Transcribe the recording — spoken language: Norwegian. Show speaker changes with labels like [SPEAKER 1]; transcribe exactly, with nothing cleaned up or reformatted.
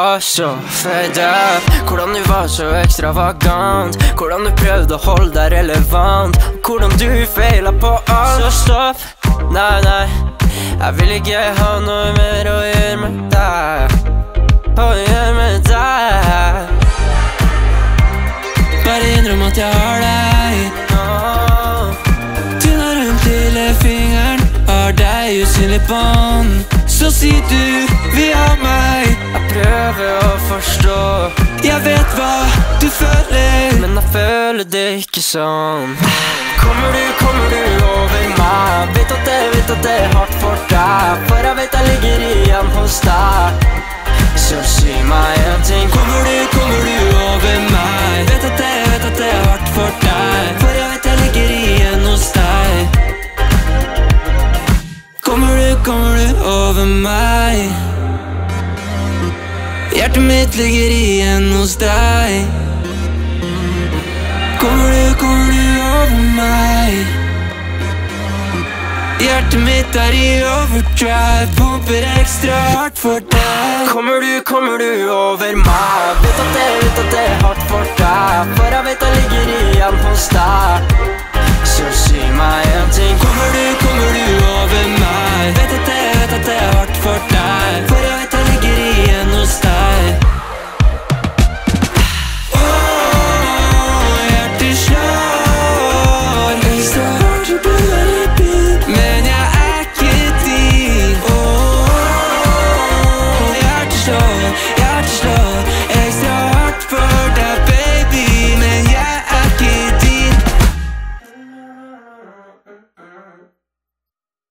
[SPEAKER 1] var så fed up. Hvordan du var så ekstravagant. Hvordan du prøvde å holde deg relevant. Hvordan du feilet på alt. Så stopp, nei, nei. Jeg vil ikke ha noe mer å gjøre med deg. Å gjøre med deg. Bare innrøm at jeg har deg. Du har rundt lillefingeren, har deg usynlig bånd. Så sier du, vi har meg. Jeg prøver å forstå. Jeg vet hva du føler, men jeg føler det ikke sånn. Kommer du, kommer du over meg? Vet at det, vet at det er hardt for deg. For jeg vet jeg ligger igjen hos deg. Så si meg en ting. Kommer du, kommer du over meg? Vet at det, vet at det er hardt for deg. For jeg vet jeg ligger igjen hos deg. Kommer du, kommer du over meg? Hjertet mitt ligger igjen hos deg. Kommer du, kommer du over meg? Hjertet mitt er i overdrive, pumper ekstra hardt for deg. Kommer du, kommer du over meg? Vet at det, vet at det er hardt for deg. For jeg vet jeg ligger igjen hos deg. Så si meg en ting. Kommer du, kommer du over meg? Vet at det, vet at det er hardt for deg. For